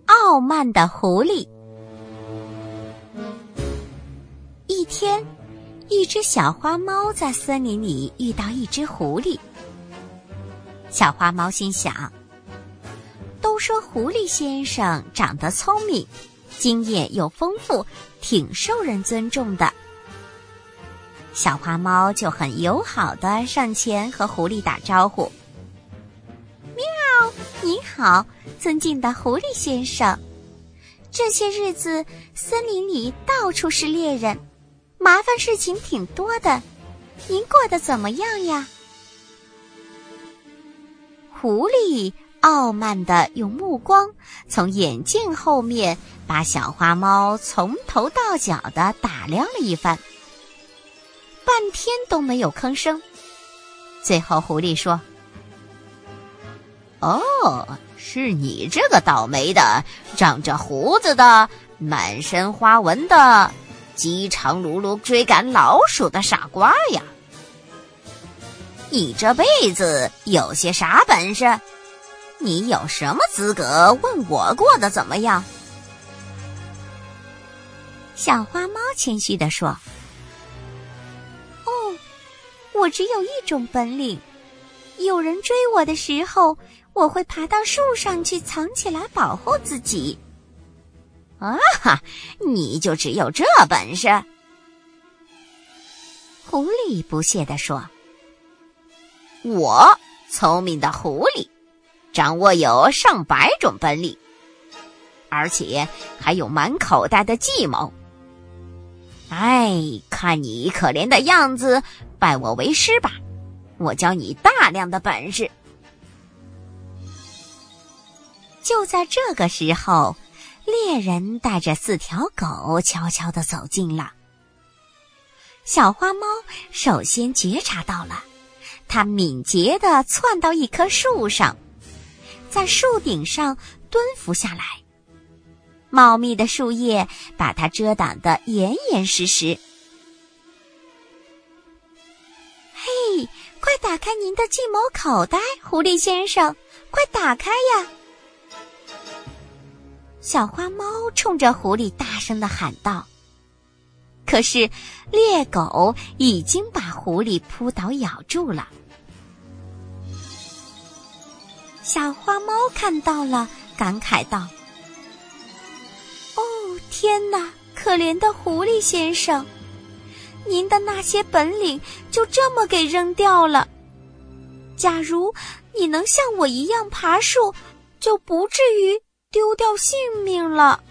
傲慢的狐狸。一天，一只小花猫在森林里遇到一只狐狸。小花猫心想，都说狐狸先生长得聪明，经验又丰富，挺受人尊重的。小花猫就很友好地上前和狐狸打招呼。喵，你好，尊敬的狐狸先生。这些日子森林里到处是猎人，麻烦事情挺多的，您过得怎么样呀？狐狸傲慢地用目光从眼镜后面把小花猫从头到脚地打量了一番，半天都没有吭声。最后狐狸说， 哦，是你这个倒霉的，长着胡子的，满身花纹的，饥肠辘辘追赶老鼠的傻瓜呀！你这辈子有些啥本事？你有什么资格问我过得怎么样？ 小花猫谦虚地说，哦，我只有一种本领，有人追我的时候，我会爬到树上去藏起来保护自己。 啊哈，你就只有这本事？ 狐狸不屑地说， 我聪明的狐狸，掌握有上百种本领，而且还有满口袋的计谋。哎，看你可怜的样子，拜我为师吧，我教你大量的本事。 就在这个时候，猎人带着4条狗悄悄地走近了。小花猫首先觉察到了，它敏捷地窜到一棵树上，在树顶上蹲伏下来，茂密的树叶把它遮挡得严严实实。嘿，快打开您的计谋口袋，狐狸先生，快打开呀！小花猫冲着狐狸大声地喊道。可是猎狗已经把狐狸扑倒咬住了。小花猫看到了，感慨道，哦，天哪，可怜的狐狸先生，您的那些本领就这么给扔掉了。假如你能像我一样爬树，就不至于丢掉性命了。